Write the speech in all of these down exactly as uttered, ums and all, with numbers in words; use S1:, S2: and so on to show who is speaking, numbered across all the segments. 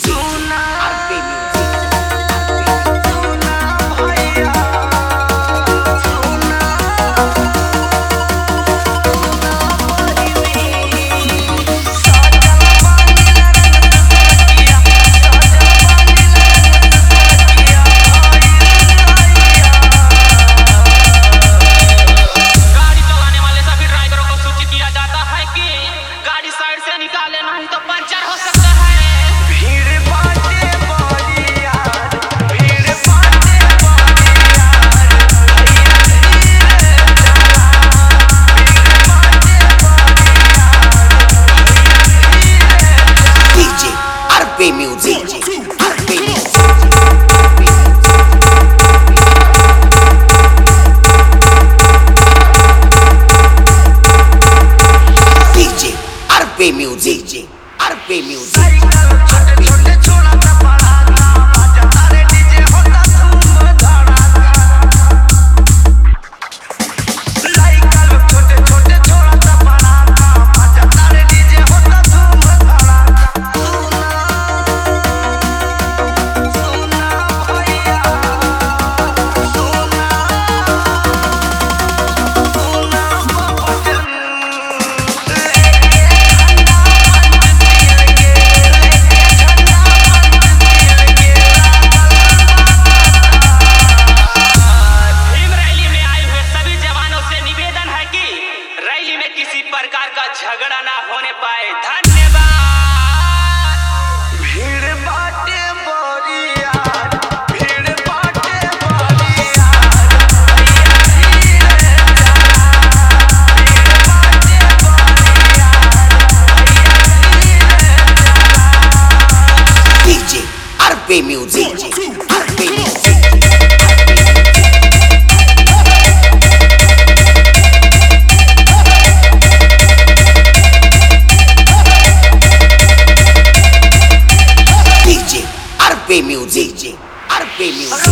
S1: music, R P music. Music, R P music, छोटे छोड़ा सा बड़ा था बाजा तारे डीजे होता धूम धड़ाका लाइकल छोटे छोटे छोड़ा सा बड़ा था बाजा तारे डीजे होता धूम धड़ाका सुना भैया सुना सुना बबजन प्रकार का झगड़ा ना होने पाए। धन्यवाद। भीड़ बाटे बोरिया भीड़ बाटे बोरिया DJ R P music, R P music. R P music, R P music.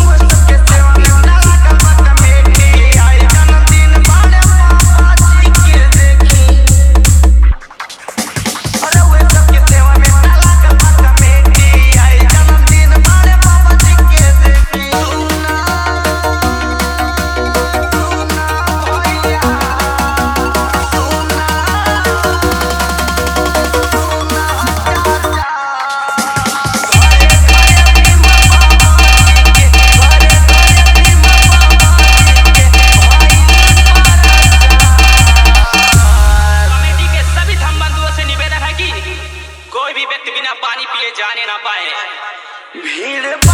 S1: कोई भी व्यक्ति बिना पानी पिए जाने ना पाए। भीड़